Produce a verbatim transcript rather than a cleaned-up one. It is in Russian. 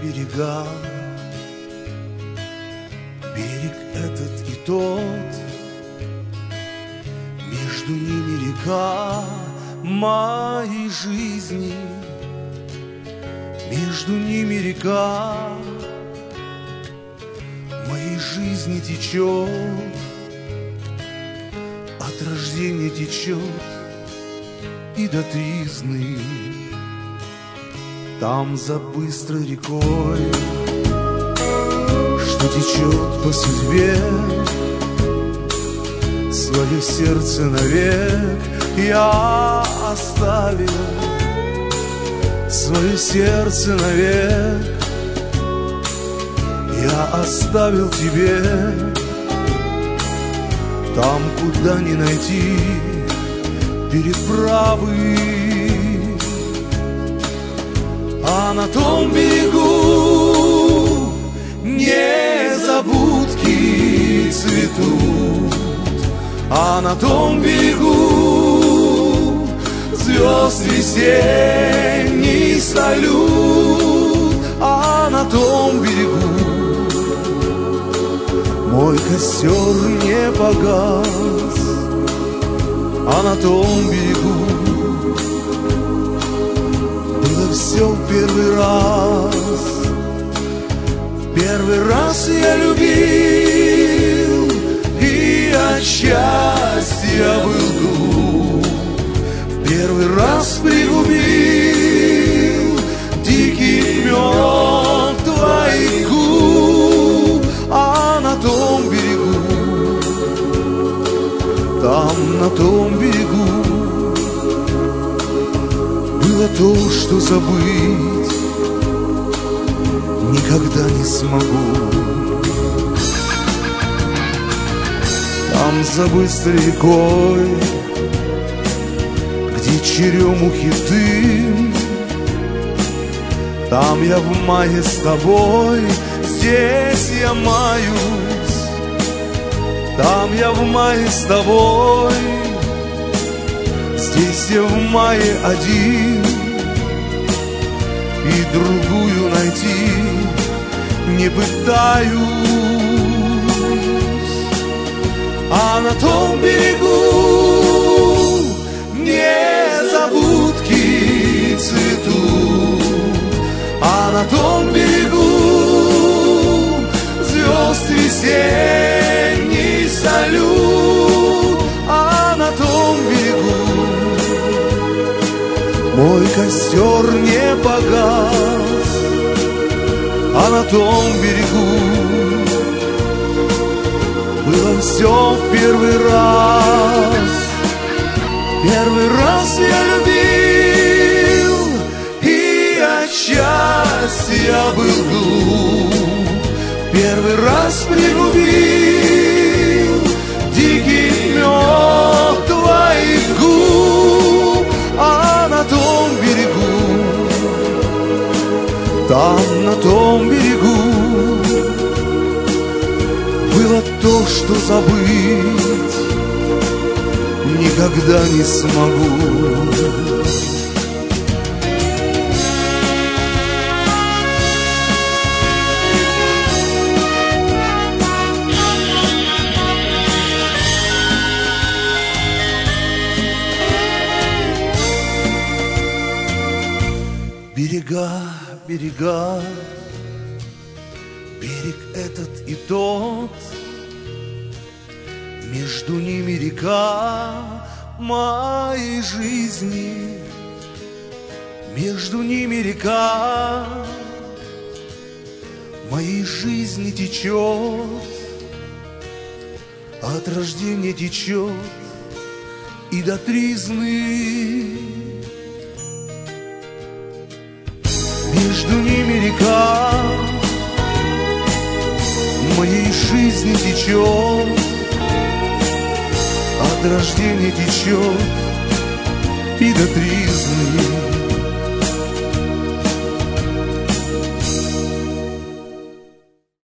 берега, берег этот и тот, между ними река моей жизни, между ними река моей жизни течет, от рождения течет и до тризны. Там за быстрой рекой, что течет по судьбе, свое сердце навек я оставил, свое сердце навек я оставил тебе. Там, куда не найти переправы, а на том берегу незабудки цветут, а на том берегу звезд весенний салют, а на том берегу мой костер не погас, а на том берегу все в первый раз. В первый раз я любил, и от счастья был дух. В первый раз пригубил дикий мед твоих губ, а на том берегу, там на том берегу было то, что забыть никогда не смогу. Там за быстрой рекой, где черемухи дым, там я в мае с тобой, здесь я маюсь. Там я в мае с тобой, здесь я в мае один, и другую найти не пытаюсь. А на том берегу незабудки цветут, а на том берегу звезд весенний салют, а на том берегу мой костер не погас, а на том берегу было все в первый раз. Первый раз я любил, и от счастья был глуп. Первый раз пригубил дикий мед твоих губ, а на том берегу, там на том берегу было то, что забыть никогда не смогу. Берега, берега, берег этот и тот, между ними река моей жизни, между ними река моей жизни течет, от рождения течет и до тризны. Между ними река моей жизни течет, от рождения течет и до тризны.